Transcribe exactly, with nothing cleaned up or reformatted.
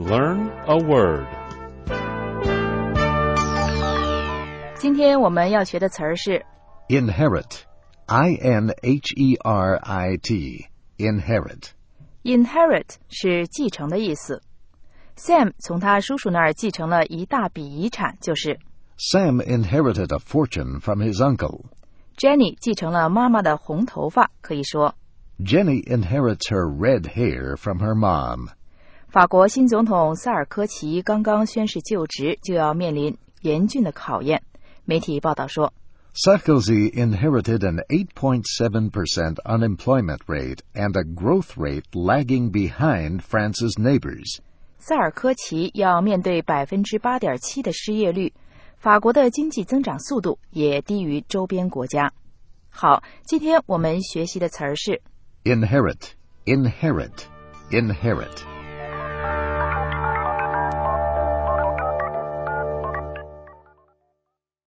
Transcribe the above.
learn a word. 今天我们要学的词儿是 Inherit. I N H E R I T. Inherit. Inherit 是继承的意思。Sam 从他叔叔那儿继承了一大笔遗产，就是 Sam inherited a fortune from his uncle. Jenny 继承了妈妈的红头发，可以说 Jenny inherits her red hair from her mom. 法国新总统萨尔科齐刚刚宣誓就职，就要面临严峻的考验。媒体报道说 Sarkozy inherited an eight point seven percent unemployment rate and a growth rate lagging behind France's neighbors. 萨尔科齐要面对 百分之八点七 的失业率，法国的经济增长速度也低于周边国家。好，今天我们学习的词儿是 Inherit, inherit, inherit.